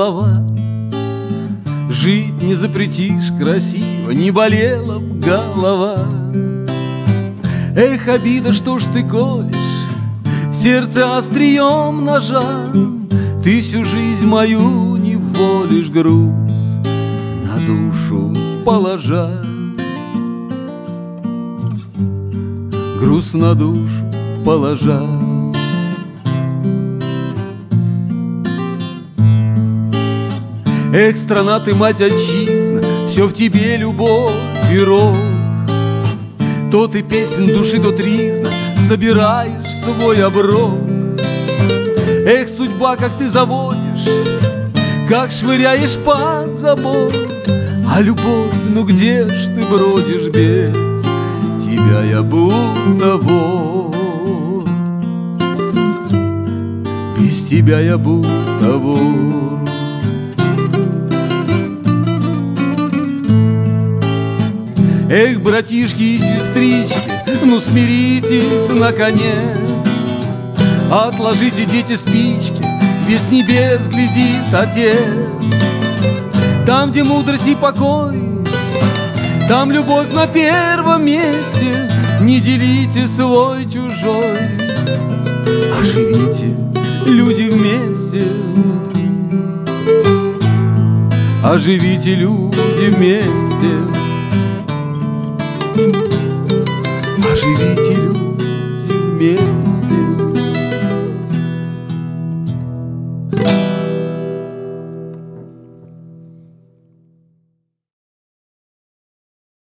слова. Жить не запретишь красиво, не болела б голова. Эх, обида, что ж ты колешь в сердце острием ножа? Ты всю жизнь мою не волишь, груз на душу положа. Груз на душу положа. Эх, страна ты, мать, отчизна, все в тебе любовь и рок. То ты песен души, то тризна, собираешь свой оброк. Эх, судьба, как ты заводишь, как швыряешь под забор. А любовь, ну где ж ты бродишь без тебя, я будто вор. Без тебя я будто вор. Эх, братишки и сестрички, ну смиритесь наконец. Отложите, дети, спички, ведь с небес глядит Отец. Там, где мудрость и покой, там любовь на первом месте. Не делите свой чужой, а живите, люди, вместе. А живите, люди, вместе. А живите, люди, вместе.